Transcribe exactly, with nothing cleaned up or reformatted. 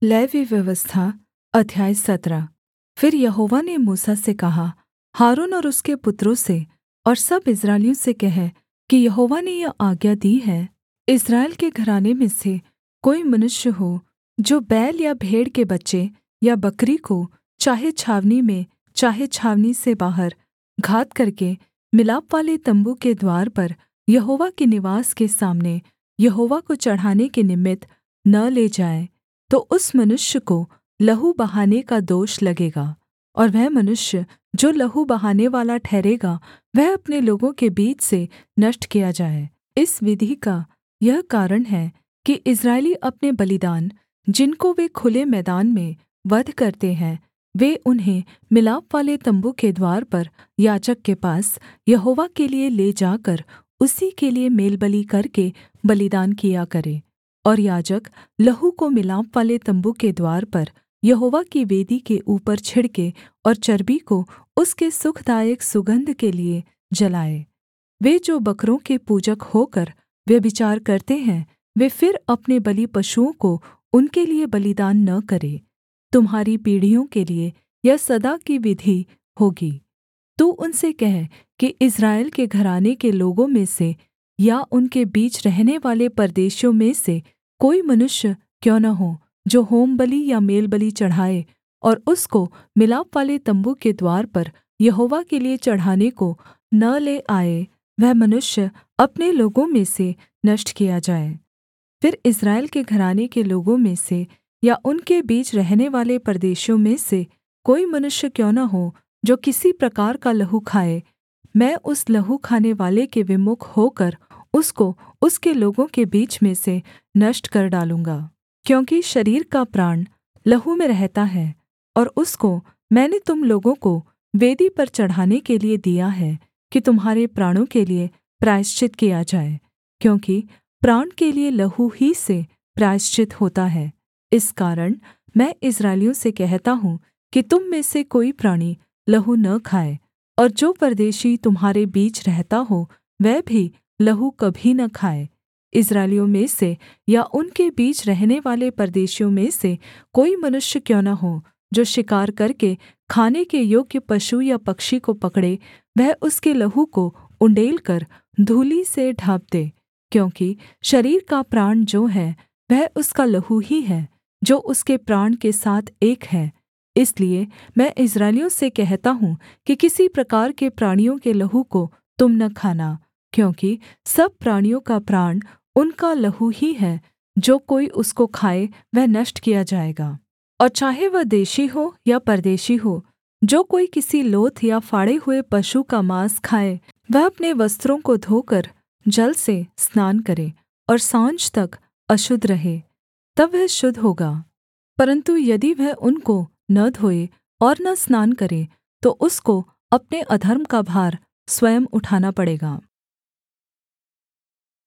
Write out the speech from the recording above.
Levy व्यवस्था अध्याय सत्रह। फिर यहोवा ने मूसा से कहा, हारून और उसके पुत्रों से और सब इस्राएलियों से कह कि यहोवा ने यह आज्ञा दी है, इस्राएल के घराने में से कोई मनुष्य हो जो बैल या भेड़ के बच्चे या बकरी को चाहे छावनी में चाहे छावनी से बाहर घात करके मिलापवाले तम्बू के द्वार पर यहोवा के निवास के सामने यहोवा को चढ़ाने के निमित्त न ले जाए, तो उस मनुष्य को लहू बहाने का दोष लगेगा। और वह मनुष्य जो लहू बहानेवाला ठहरेगा, वह अपने लोगों के बीच से नष्ट किया जाए। इस विधि का यह कारण है कि इस्राएली अपने बलिदान, जिनको वे खुले मैदान में वध करते हैं, वे उन्हें मिलापवाले तम्बू के द्वार पर याजक के पास यहोवा के लिये ले जाकर उसी के लिये मेलबलि करके बलिदान किया करें। और याजक लहू को मिलापवाले तम्बू के द्वार पर यहोवा की वेदी के ऊपर छिड़के और चर्बी को उसके सुखदायक सुगन्ध के लिये जलाए। वे जो बकरों के पूजक होकर व्यभिचार करते हैं, वे फिर अपने बलि पशुओं को उनके लिये बलिदान न करें। तुम्हारी पीढ़ियों के लिये यह सदा की विधि होगी। तू उनसे कह कि इस्राएल के घराने के लोगों में से या उनके बीच रहने वाले परदेशियों में से कोई मनुष्य क्यों न हो जो होमबलि या मेलबलि चढ़ाए और उसको मिलापवाले तम्बू के द्वार पर यहोवा के लिये चढ़ाने को न ले आए, वह मनुष्य अपने लोगों में से नष्ट किया जाए। फिर इस्राएल के घराने के लोगों में से या उनके बीच रहने वाले परदेशियों में से कोई मनुष्य क्यों न हो जो किसी प्रकार का लहू खाए, मैं उस लहू खाने वाले के विमुख होकर उसको उसके लोगों के बीच में से नष्ट कर डालूँगा। क्योंकि शरीर का प्राण लहू में रहता है, और उसको मैंने तुम लोगों को वेदी पर चढ़ाने के लिये दिया है कि तुम्हारे प्राणों के लिये प्रायश्चित किया जाए, क्योंकि प्राण के लिये लहू ही से प्रायश्चित होता है। इस कारण मैं इस्राएलियों से कहता हूँ कि तुम में से कोई प्राणी लहू न खाए, और जो परदेशी तुम्हारे बीच रहता हो वह भी लहू कभी न खाए। इस्राएलियों में से या उनके बीच रहने वाले परदेशियों में से कोई मनुष्य क्यों न हो जो शिकार करके खाने के योग्य पशु या पक्षी को पकड़े, वह उसके लहू को उण्डेल कर धूलि से ढाँप दे। क्योंकि शरीर का प्राण जो है वह उसका लहू ही है, जो उसके प्राण के साथ एक है। इसलिए मैं इस्राएलियों से कहता हूँ कि किसी प्रकार के प्राणियों के लहू को तुम न खाना, क्योंकि सब प्राणियों का प्राण उनका लहू ही है। जो कोई उसको खाए वह नष्ट किया जाएगा। और चाहे वह देशी हो या परदेशी हो, जो कोई किसी लोथ या फाड़े हुए पशु का माँस खाए, वह अपने वस्त्रों को धोकर जल से स्नान करे और साँझ तक अशुद्ध रहे, तब वह शुद्ध होगा। परन्तु यदि वह उनको न धोए और न स्नान करे, तो उसको अपने अधर्म का भार स्वयं उठाना पड़ेगा।